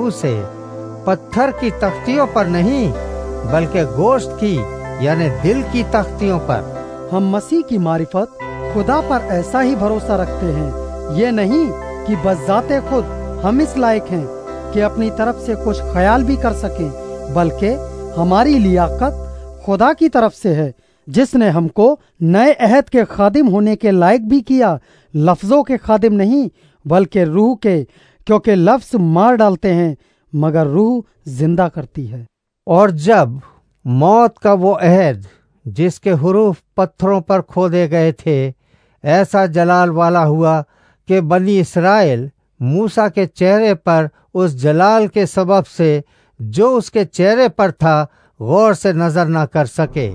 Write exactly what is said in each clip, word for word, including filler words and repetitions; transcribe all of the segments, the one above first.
روح سے، پتھر کی تختیوں پر نہیں بلکہ گوشت کی یعنی دل کی تختیوں پر۔ ہم مسیح کی معرفت خدا پر ایسا ہی بھروسہ رکھتے ہیں، یہ نہیں کہ بذات خود ہم اس لائق ہیں کہ اپنی طرف سے کچھ خیال بھی کر سکیں، بلکہ ہماری لیاقت خدا کی طرف سے ہے، جس نے ہم کو نئے عہد کے خادم ہونے کے لائق بھی کیا، لفظوں کے خادم نہیں بلکہ روح کے، کیونکہ لفظ مار ڈالتے ہیں مگر روح زندہ کرتی ہے۔ اور جب موت کا وہ عہد جس کے حروف پتھروں پر کھودے گئے تھے ایسا جلال والا ہوا کہ بنی اسرائیل موسیٰ کے چہرے پر اس جلال کے سبب سے جو اس کے چہرے پر تھا غور سے نظر نہ کر سکے،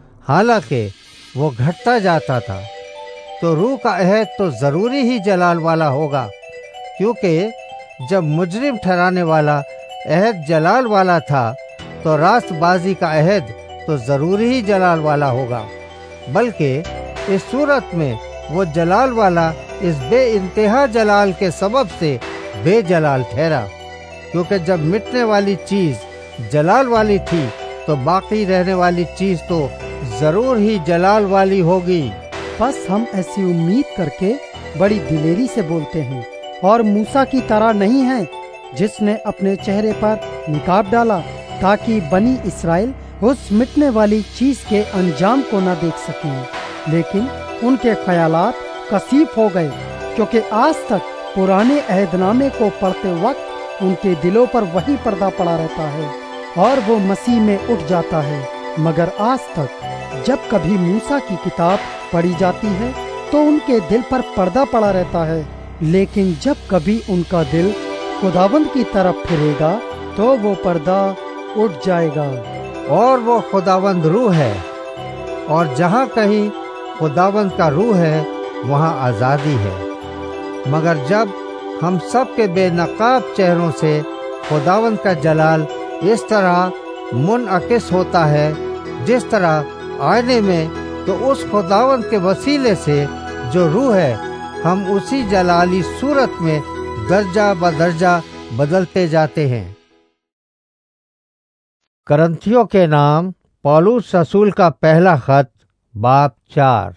حالانکہ وہ گھٹتا جاتا تھا، تو روح کا عہد تو ضروری ہی جلال والا ہوگا، کیونکہ جب مجرم ٹھہرانے والا عہد جلال والا تھا تو راست بازی کا عہد تو ضروری ہی جلال والا ہوگا، بلکہ اس صورت میں وہ جلال والا اس بے انتہا جلال کے سبب سے بے جلال ٹھہرا، کیونکہ جب مٹنے والی چیز جلال والی تھی تو باقی رہنے والی چیز تو ضرور ہی جلال والی ہوگی۔ بس ہم ایسی امید کر کے بڑی دلیری سے بولتے ہیں، اور موسیٰ کی طرح نہیں ہیں جس نے اپنے چہرے پر نقاب ڈالا تاکہ بنی اسرائیل اس مٹنے والی چیز کے انجام کو نہ دیکھ سکیں، لیکن ان کے خیالات کثیف ہو گئے، کیونکہ آج تک پرانے عہد نامے کو پڑھتے وقت ان کے دلوں پر وہی پردہ پڑا رہتا ہے اور وہ مسیح میں اٹھ جاتا ہے، مگر آج تک جب کبھی موسیٰ کی کتاب پڑھی جاتی ہے تو ان کے دل پر پردہ پڑا رہتا ہے، لیکن جب کبھی ان کا دل خداوند کی طرف پھرے گا تو وہ پردہ اٹھ جائے گا۔ اور وہ خداوند روح ہے، اور جہاں کہیں خداوند کا روح ہے وہاں آزادی ہے۔ مگر جب ہم سب کے بے نقاب چہروں سے خداوند کا جلال اس طرح منعکس ہوتا ہے جس طرح آئینے میں، تو اس خداوند کے وسیلے سے جو روح ہے ہم اسی جلالی صورت میں درجہ بدرجہ بدلتے جاتے ہیں۔ کرنتھیوں کے نام پولس رسول کا پہلا خط، باب چار۔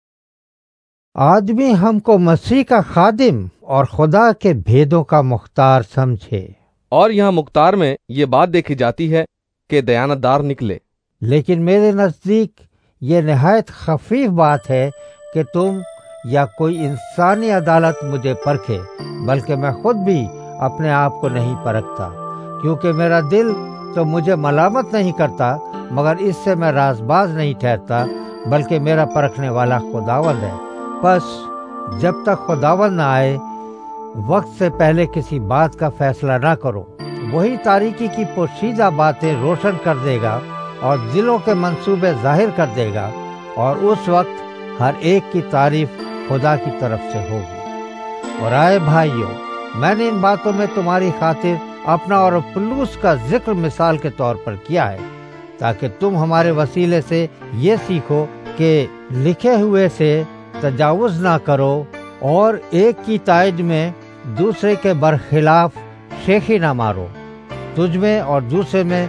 آدمی ہم کو مسیح کا خادم اور خدا کے بھیدوں کا مختار سمجھے، اور یہاں مختار میں یہ بات دیکھی جاتی ہے کہ دیانتدار نکلے، لیکن میرے نزدیک یہ نہایت خفیف بات ہے کہ تم یا کوئی انسانی عدالت مجھے پرکھے، بلکہ میں خود بھی اپنے آپ کو نہیں پرکھتا، کیونکہ میرا دل تو مجھے ملامت نہیں کرتا، مگر اس سے میں راز باز نہیں ٹھہرتا، بلکہ میرا پرکھنے والا خداوند ہے۔ بس جب تک خداوند نہ آئے وقت سے پہلے کسی بات کا فیصلہ نہ کرو، وہی تاریکی کی پوشیدہ باتیں روشن کر دے گا اور دلوں کے منصوبے ظاہر کر دے گا، اور اس وقت ہر ایک کی تعریف خدا کی طرف سے ہوگی۔ اور آئے بھائیو، میں نے ان باتوں میں تمہاری خاطر اپنا اور اپلوس کا ذکر مثال کے طور پر کیا ہے، تاکہ تم ہمارے وسیلے سے یہ سیکھو کہ لکھے ہوئے سے تجاوز نہ کرو، اور ایک کی تائید میں دوسرے کے برخلاف شیخی نہ مارو۔ تجھ میں اور دوسرے میں